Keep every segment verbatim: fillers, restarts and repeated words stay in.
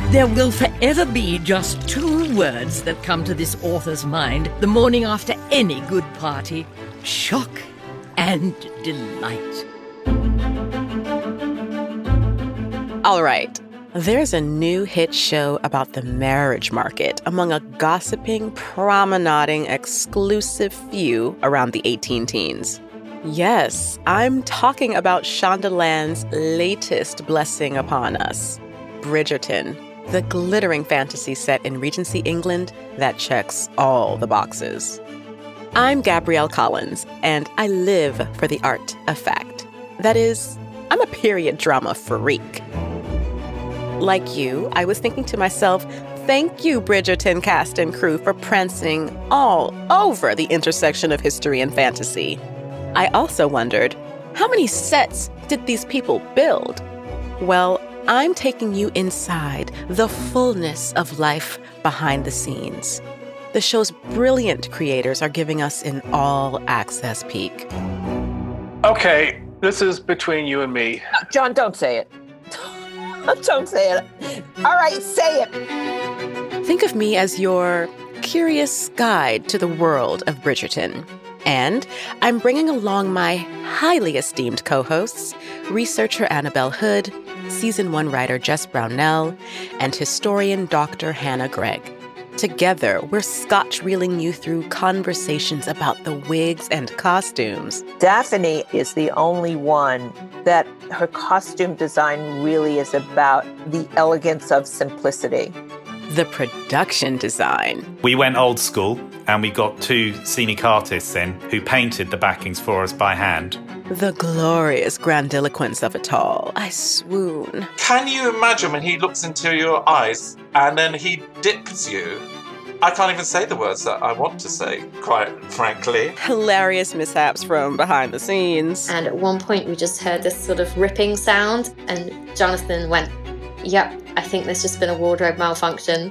There will forever be just two words that come to this author's mind the morning after any good party: shock and delight. All right. There's a new hit show about the marriage market among a gossiping, promenading, exclusive few around the eighteen teens. Yes, I'm talking about Shondaland's latest blessing upon us, Bridgerton, the glittering fantasy set in Regency England that checks all the boxes. I'm Gabrielle Collins, and I live for the art of fact. That is, I'm a period drama freak. Like you, I was thinking to myself, thank you, Bridgerton cast and crew, for prancing all over the intersection of history and fantasy. I also wondered, how many sets did these people build? Well, I'm taking you inside the fullness of life behind the scenes. The show's brilliant creators are giving us an all-access peek. Okay, this is between you and me. No, John, don't say it. Don't say it. All right, say it. Think of me as your curious guide to the world of Bridgerton. And I'm bringing along my highly esteemed co-hosts, researcher Annabelle Hood, season one writer Jess Brownell, and historian Doctor Hannah Gregg. Together, we're scotch-reeling you through conversations about the wigs and costumes. Daphne is the only one that her costume design really is about the elegance of simplicity. The production design. We went old school and we got two scenic artists in who painted the backings for us by hand. The glorious grandiloquence of it all. I swoon. Can you imagine when he looks into your eyes and then he dips you? I can't even say the words that I want to say, quite frankly. Hilarious mishaps from behind the scenes. And at one point we just heard this sort of ripping sound and Jonathan went, yep, I think there's just been a wardrobe malfunction.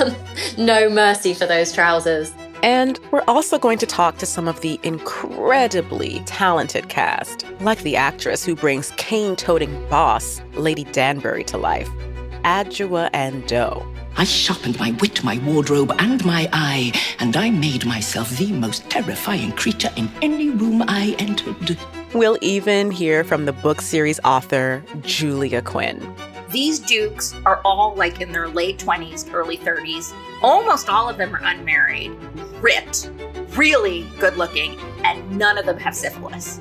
No mercy for those trousers. And we're also going to talk to some of the incredibly talented cast, like the actress who brings cane-toting boss Lady Danbury to life, Adjoa Andoh. I sharpened my wit, my wardrobe, and my eye, and I made myself the most terrifying creature in any room I entered. We'll even hear from the book series author, Julia Quinn. These dukes are all like in their late twenties, early thirties. Almost all of them are unmarried, ripped, really good looking, and none of them have syphilis.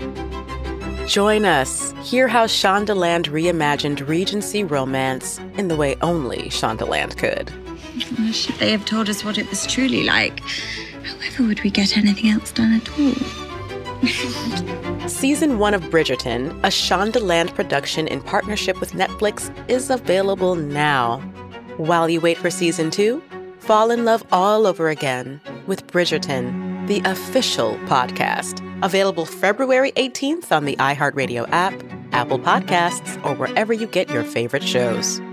Join us. Hear how Shondaland reimagined Regency romance in the way only Shondaland could. Should they have told us what it was truly like? However would we get anything else done at all? Season one of Bridgerton, a Shondaland production in partnership with Netflix, is available now. While you wait for season two, fall in love all over again with Bridgerton, the official podcast. Available February eighteenth on the iHeartRadio app, Apple Podcasts, or wherever you get your favorite shows.